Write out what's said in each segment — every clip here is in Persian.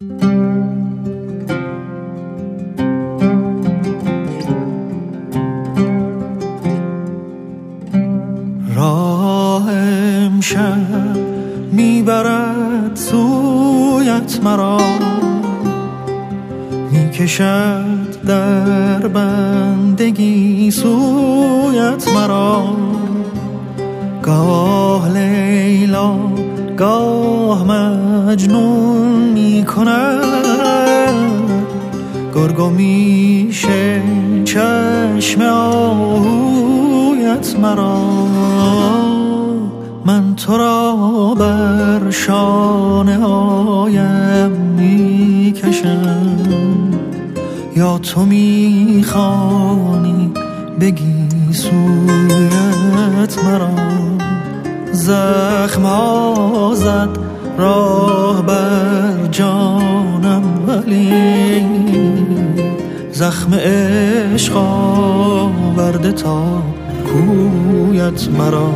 راه امشب میبرد سویت مرا، میکشد در بندگی سویت مرا. گاه لیلا گاه مجنون میکند، گرگو میشه چشم آهویت مرا. من تو را بر شانه هایم میکشم، یا تو میخوانی بگی سویت مرا. زخم ها زد راه بر جانم، ولی زخم عشق آورده تا کویت مرا.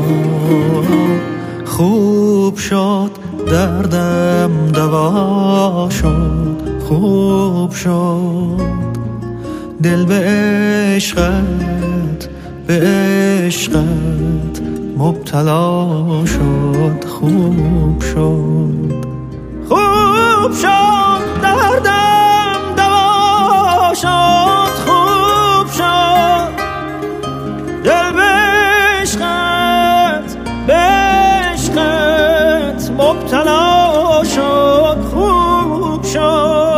خوب شد دردم دوا شد، خوب شد دل به عشقت، به عشقت مبتلا شد. خوب شد، خوب شد دردم دوا شد، خوب شد دل به عشقت، به عشقت مبتلا شد. خوب شد.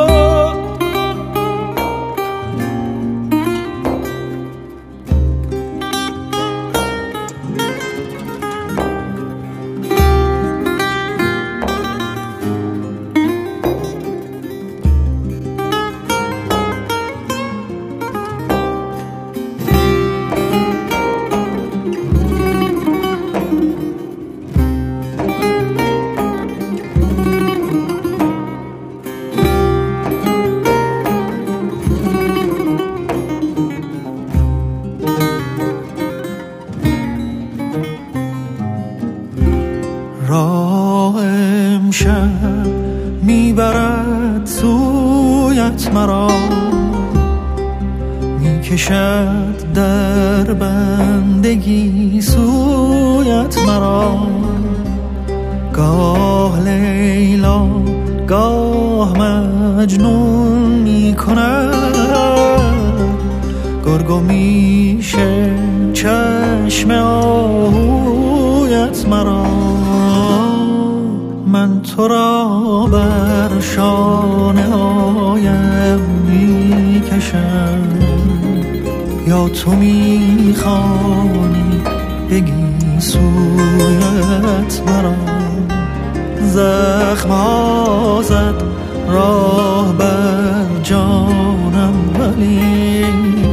راه امشب میبرد سویت مرا، میکشد در بندگی سویت مرا. گاه لیلا گاه مجنون میکند، گرگو میشه چشم آهویت مرا. من تو را بر شانه هایم میکشم، یا تو میخوانی بگی سویت مرا. زخم ها زد راه بر جانم، ولی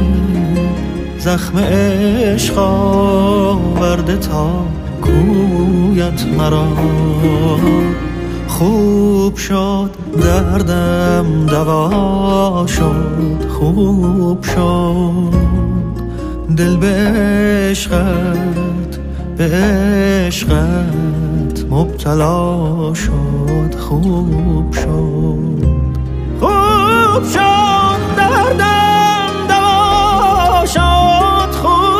زخم عشق آورده تا کویت مرا. خوب شد دردم دوا شد، خوب شد دل به عشقت، به عشقت مبتلا شد. خوب شد، خوب شد دردم دوا شد، خوب